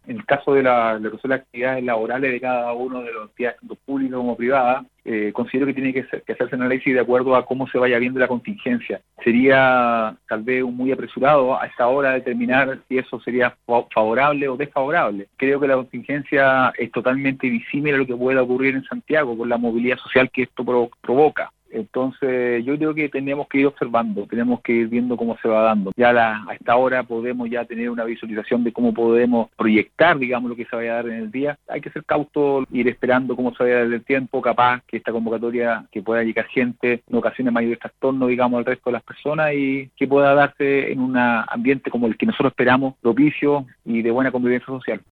En el caso de lo que son las actividades laborales de cada uno de los entidades, tanto públicas como privadas, considero que tiene que hacerse un análisis de acuerdo a cómo se vaya viendo la contingencia. Sería tal vez muy apresurado a esta hora determinar si eso sería favorable o desfavorable. Creo que la contingencia es totalmente disímil a lo que pueda ocurrir en Santiago con la movilidad social que esto provoca. Entonces yo creo que tenemos que ir observando, tenemos que ir viendo cómo se va dando. A esta hora podemos ya tener una visualización de cómo podemos proyectar, digamos, lo que se vaya a dar en el día. Hay que ser cautos, ir esperando cómo se vaya a dar el tiempo, capaz que esta convocatoria, que pueda llegar gente, no ocasione mayor trastorno, digamos, al resto de las personas y que pueda darse en un ambiente como el que nosotros esperamos, propicio y de buena convivencia social.